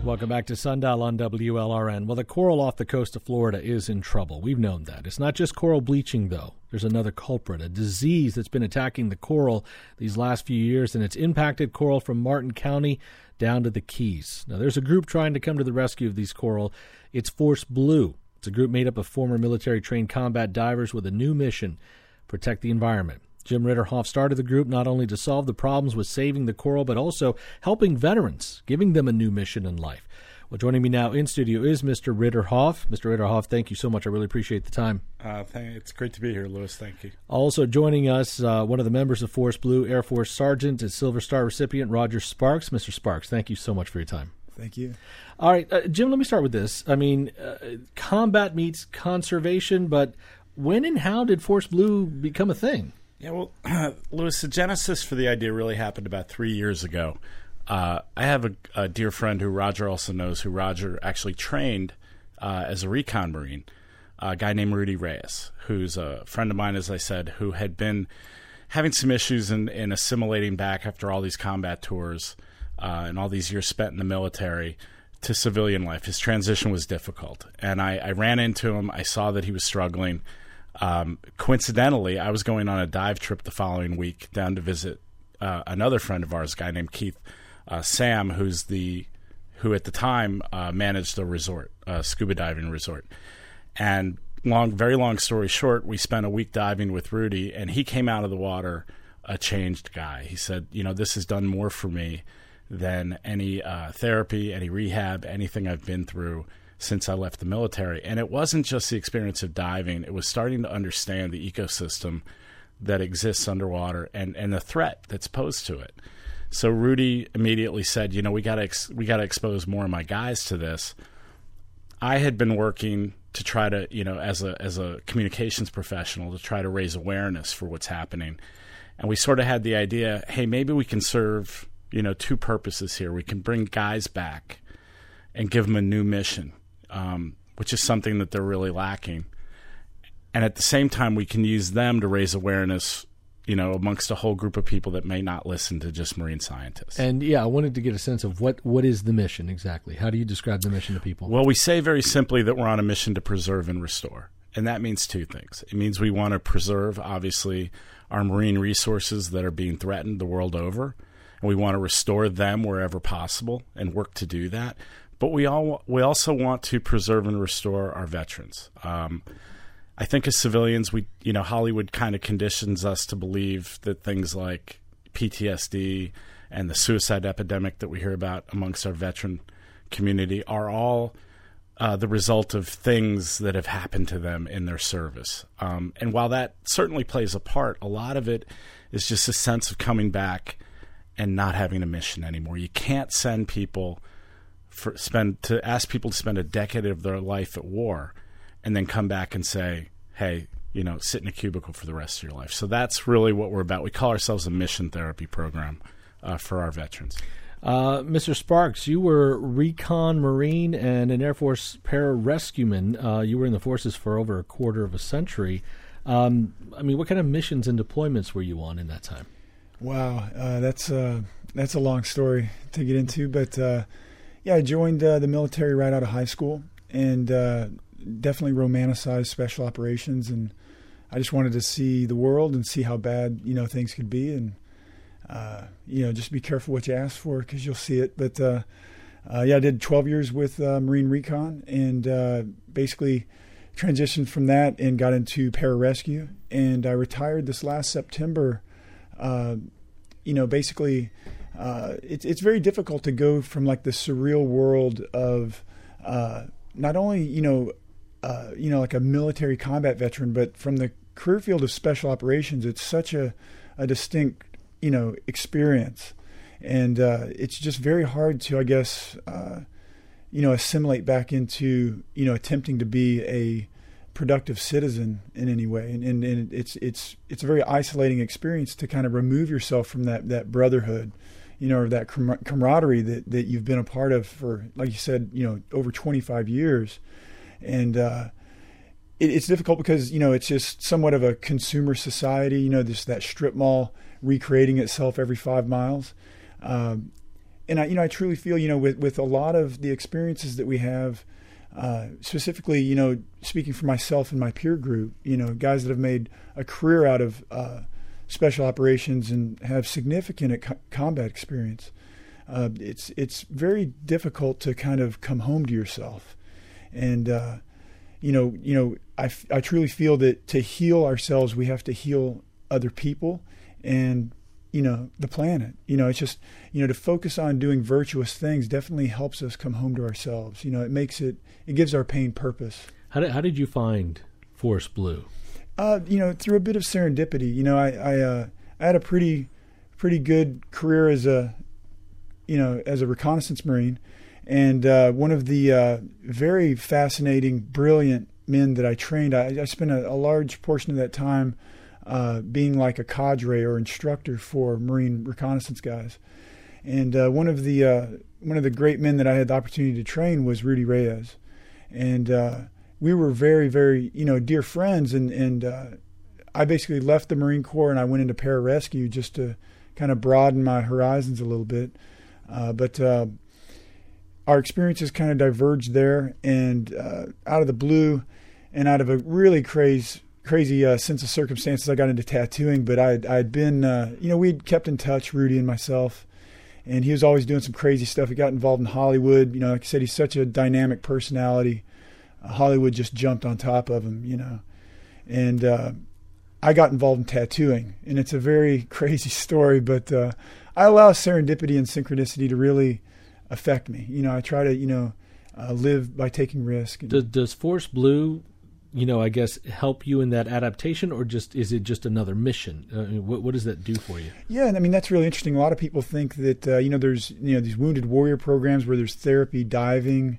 Welcome back to Sundial on WLRN. Well, the coral off the coast of Florida is in trouble. We've known that. It's not just coral bleaching, though. There's another culprit, a disease that's been attacking the coral these last few years, and it's impacted coral from Martin County down to the Keys. Now, there's a group trying to come to the rescue of these coral. It's Force Blue. It's a group made up of former military-trained combat divers with a new mission: protect the environment. Jim Ritterhoff started the group not only to solve the problems with saving the coral, but also helping veterans, giving them a new mission in life. Well, joining me now in studio is Mr. Ritterhoff. Mr. Ritterhoff, thank you so much. I really appreciate the time. It's great to be here, Louis. Thank you. Also joining us, one of the members of Force Blue, Air Force Sergeant and Silver Star recipient Roger Sparks. Mr. Sparks, thank you so much for your time. Thank you. All right, Jim, let me start with this. I mean, combat meets conservation, but when and how did Force Blue become a thing? Yeah, well, Louis, the genesis for the idea really happened about 3 years ago. I have a dear friend who Roger also knows, who Roger actually trained as a recon Marine, a guy named Rudy Reyes, who's a friend of mine, as I said, who had been having some issues in assimilating back after all these combat tours and all these years spent in the military to civilian life. His transition was difficult. And I ran into him. I saw that he was struggling. Coincidentally, I was going on a dive trip the following week down to visit another friend of ours, a guy named Keith Sam, who at the time managed a resort, a scuba diving resort. And very long story short, we spent a week diving with Rudy, and he came out of the water a changed guy. He said, this has done more for me than any therapy, any rehab, anything I've been through since I left the military. And it wasn't just the experience of diving. It was starting to understand the ecosystem that exists underwater and the threat that's posed to it. So Rudy immediately said, we got to expose more of my guys to this. I had been working to try to, as a communications professional, to try to raise awareness for what's happening. And we sort of had the idea, hey, maybe we can serve, two purposes here. We can bring guys back and give them a new mission, which is something that they're really lacking. And at the same time, we can use them to raise awareness, amongst a whole group of people that may not listen to just marine scientists. And, I wanted to get a sense of what is the mission exactly? How do you describe the mission to people? Well, we say very simply that we're on a mission to preserve and restore. And that means two things. It means we want to preserve, obviously, our marine resources that are being threatened the world over. And we want to restore them wherever possible and work to do that. But we also want to preserve and restore our veterans. I think as civilians, Hollywood kind of conditions us to believe that things like PTSD and the suicide epidemic that we hear about amongst our veteran community are all the result of things that have happened to them in their service. And while that certainly plays a part, a lot of it is just a sense of coming back and not having a mission anymore. You can't send people ask people to spend a decade of their life at war and then come back and say, hey, sit in a cubicle for the rest of your life. So that's really what we're about. We call ourselves a mission therapy program for our veterans. Mr. Sparks, you were recon Marine and an Air Force pararescueman. You were in the forces for over a quarter of a century. What kind of missions and deployments were you on in that time? Wow, that's a long story to get into, but I joined the military right out of high school, and definitely romanticized special operations, and I just wanted to see the world and see how bad things could be, and just be careful what you ask for because you'll see it. But I did 12 years with Marine Recon, and basically transitioned from that and got into pararescue, and I retired this last September. It's very difficult to go from like the surreal world of not only like a military combat veteran, but from the career field of special operations. It's such a distinct experience, and it's just very hard to, I guess, assimilate back into attempting to be a productive citizen in any way, and it's a very isolating experience to kind of remove yourself from that brotherhood, or that camaraderie that you've been a part of for, like you said, over 25 years, and it's difficult because it's just somewhat of a consumer society, that strip mall recreating itself every 5 miles, and I truly feel, with a lot of the experiences that we have, specifically, speaking for myself and my peer group, guys that have made a career out of special operations and have significant combat experience. It's very difficult to kind of come home to yourself, and I truly feel that to heal ourselves, we have to heal other people and the planet. It's just to focus on doing virtuous things definitely helps us come home to ourselves. It gives our pain purpose. How did you find Force Blue? Through a bit of serendipity. I had a pretty good career as a reconnaissance Marine, and one of the very fascinating, brilliant men that I trained. I spent a large portion of that time being like a cadre or instructor for Marine reconnaissance guys, and one of the great men that I had the opportunity to train was Rudy Reyes, and we were very, very dear friends, and I basically left the Marine Corps and I went into pararescue just to kind of broaden my horizons a little bit. But our experiences kind of diverged there, and out of the blue and out of a really crazy sense of circumstances, I got into tattooing. But I'd been, we'd kept in touch, Rudy and myself, and he was always doing some crazy stuff. He got involved in Hollywood. Like I said, he's such a dynamic personality. Hollywood just jumped on top of him, and I got involved in tattooing, and it's a very crazy story, but I allow serendipity and synchronicity to really affect me. I try to, live by taking risk. Does Force Blue, I guess, help you in that adaptation, or is it just another mission? What does that do for you? Yeah, that's really interesting. A lot of people think that, there's, these wounded warrior programs where there's therapy, diving.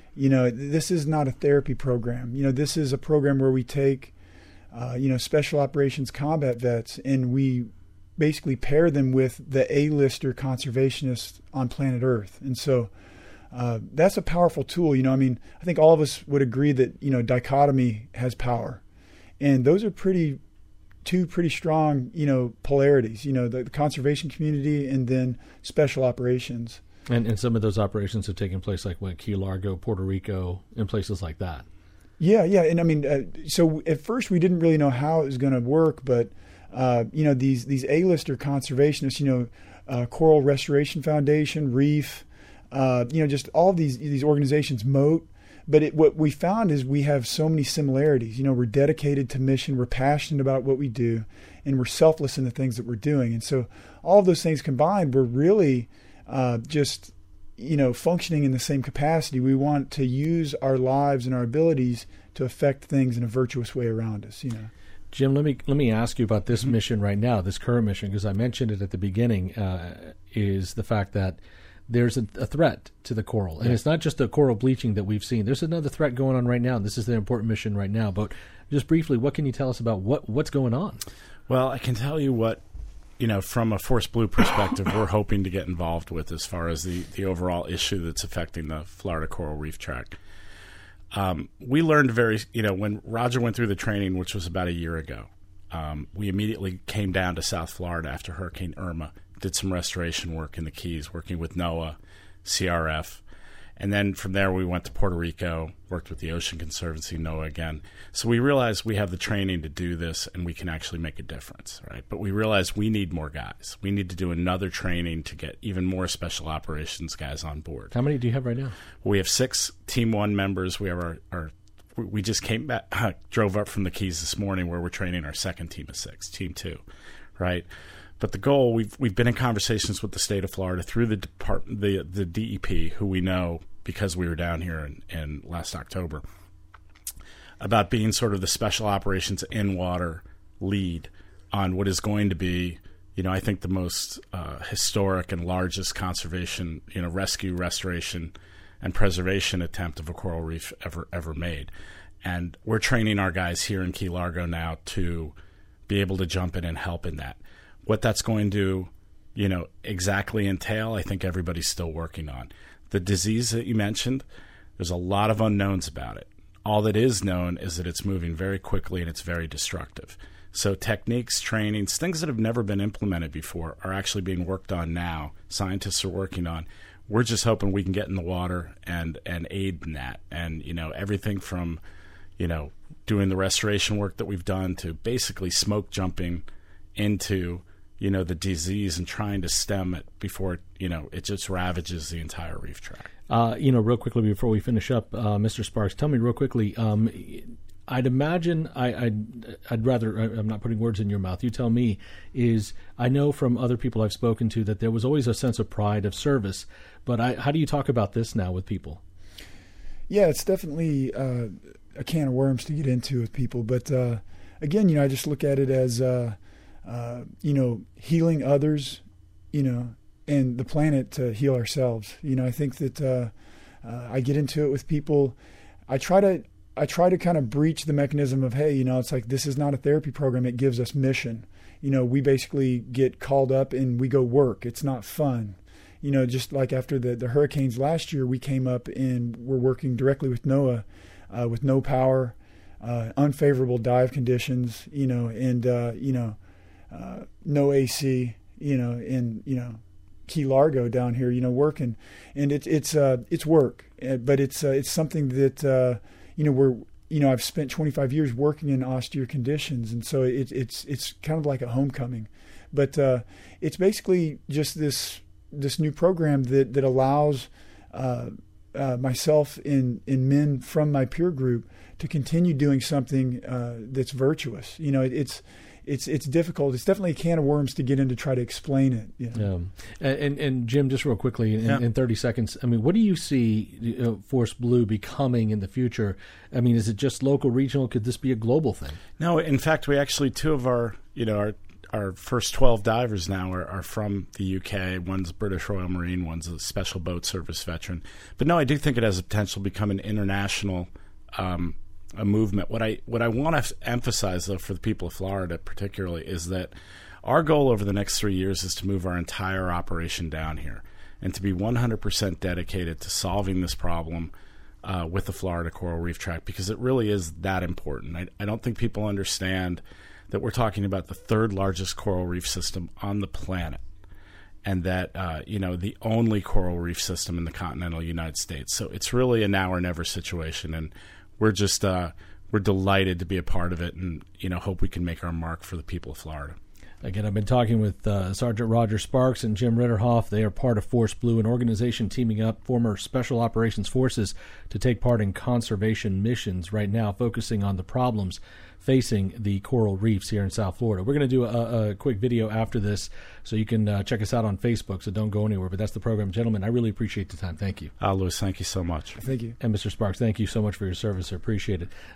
This is not a therapy program. This is a program where we take, special operations combat vets, and we basically pair them with the A-lister conservationists on planet Earth. And so that's a powerful tool. I think all of us would agree that, dichotomy has power. And those are two pretty strong, polarities, the conservation community and then special operations. And some of those operations have taken place like Key Largo, Puerto Rico, and places like that. Yeah. And so at first we didn't really know how it was going to work, but these A-lister conservationists, Coral Restoration Foundation, Reef, just all of these organizations, Moat. But what we found is we have so many similarities. We're dedicated to mission, we're passionate about what we do, and we're selfless in the things that we're doing. And so all of those things combined, we're really just functioning in the same capacity. We want to use our lives and our abilities to affect things in a virtuous way around us. Jim, let me ask you about this mission right now, this current mission, because I mentioned it at the beginning, is the fact that there's a threat to the coral. And it's not just the coral bleaching that we've seen. There's another threat going on right now, and this is the important mission right now. But just briefly, what can you tell us about what's going on? Well, I can tell you what, from a Force Blue perspective, we're hoping to get involved with as far as the overall issue that's affecting the Florida Coral Reef Tract. We learned when Roger went through the training, which was about a year ago, we immediately came down to South Florida after Hurricane Irma, did some restoration work in the Keys, working with NOAA, CRF. And then from there, we went to Puerto Rico, worked with the Ocean Conservancy, NOAA again. So we realized we have the training to do this, and we can actually make a difference, right? But we realized we need more guys. We need to do another training to get even more special operations guys on board. How many do you have right now? We have 6 Team 1 members. We have we just came back, drove up from the Keys this morning where we're training our second team of 6, Team 2, right? But the goal, we've been in conversations with the state of Florida through the department, the DEP, who we know because we were down here in last October, about being sort of the special operations in-water lead on what is going to be, I think the most historic and largest conservation, rescue, restoration, and preservation attempt of a coral reef ever made. And we're training our guys here in Key Largo now to be able to jump in and help in that. What that's going to, exactly entail, I think everybody's still working on. The disease that you mentioned, there's a lot of unknowns about it. All that is known is that it's moving very quickly and it's very destructive. So techniques, trainings, things that have never been implemented before are actually being worked on now. Scientists are working on. We're just hoping we can get in the water and aid in that. And, everything from, doing the restoration work that we've done to basically smoke jumping into, the disease and trying to stem it before, it just ravages the entire reef tract. Real quickly before we finish up, Mr. Sparks, tell me real quickly, I'd imagine I'd rather, I'm not putting words in your mouth, you tell me, I know from other people I've spoken to that there was always a sense of pride of service, but how do you talk about this now with people? Yeah, it's definitely a can of worms to get into with people, but again, I just look at it as, healing others, and the planet to heal ourselves. I think that I get into it with people. I try to kind of breach the mechanism of, hey, it's like, this is not a therapy program. It gives us mission. We basically get called up and we go work. It's not fun. Just like after the hurricanes last year, we came up and we're working directly with NOAA with no power, unfavorable dive conditions, and, no AC, in, Key Largo down here, working. And it's work, but it's something that, I've spent 25 years working in austere conditions, and so it's kind of like a homecoming. But it's basically just this new program that allows myself and men from my peer group to continue doing something that's virtuous. It's difficult. It's definitely a can of worms to get in to try to explain it. Yeah. And Jim, just real quickly, in 30 seconds, what do you see Force Blue becoming in the future? Is it just local, regional? Could this be a global thing? No, in fact, we actually, two of our first 12 divers now are from the UK. One's British Royal Marine, one's a Special Boat Service veteran. But no, I do think it has the potential to become an international a movement. What I want to emphasize, though, for the people of Florida particularly, is that our goal over the next 3 years is to move our entire operation down here and to be 100% dedicated to solving this problem with the Florida Coral Reef Tract, because it really is that important. I don't think people understand that we're talking about the third largest coral reef system on the planet, and that the only coral reef system in the continental United States. So it's really a now or never situation, and we're just we're delighted to be a part of it, and hope we can make our mark for the people of Florida. Again, I've been talking with Sergeant Roger Sparks and Jim Ritterhoff. They are part of Force Blue, an organization teaming up former Special Operations Forces to take part in conservation missions right now, focusing on the problems facing the coral reefs here in South Florida. We're going to do a quick video after this, so you can check us out on Facebook, so don't go anywhere. But that's the program. Gentlemen, I really appreciate the time. Thank you. Louis, thank you so much. Thank you. And Mr. Sparks, thank you so much for your service. I appreciate it.